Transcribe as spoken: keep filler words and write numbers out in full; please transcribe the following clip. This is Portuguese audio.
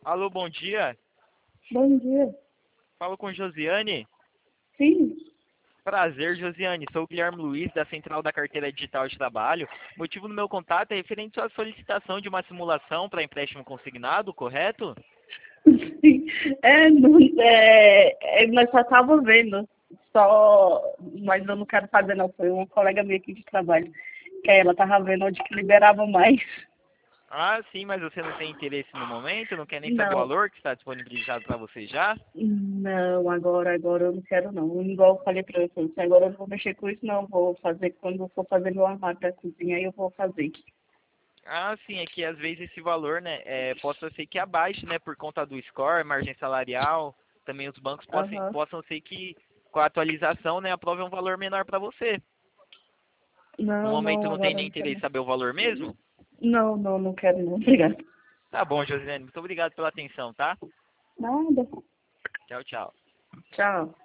Alô, bom dia. Bom dia. Falo com Josiane. Sim. Prazer, Josiane. Sou o Guilherme Luiz, da Central da Carteira Digital de Trabalho. O motivo do meu contato é referente à solicitação de uma simulação para empréstimo consignado, correto? Sim. É, não, é, é, nós só estava vendo. Só, mas eu não quero fazer não. Foi uma colega minha aqui de trabalho. Que aí ela estava vendo onde que liberava mais. Ah, sim, mas você não tem interesse no momento? Não quer nem saber o Não, valor que está disponibilizado para você já? não, agora, agora eu não quero não. Igual eu falei pra você, assim, agora eu não vou mexer com isso não. Eu vou fazer quando eu for fazer meu armário da cozinha, aí eu vou fazer. Ah, sim, é que às vezes esse valor, né, é, possa ser que abaixe, né, por conta do score, margem salarial, também os bancos possam, Aham. possam ser que com a atualização, né, aprovem um valor menor para você. No Não, momento não, não tem agora eu nem não quero interesse em não. saber o valor mesmo? Não, não, não quero não. Obrigada. Tá bom, Josiane, muito obrigado pela atenção, tá? Nada. Tchau, tchau. Tchau.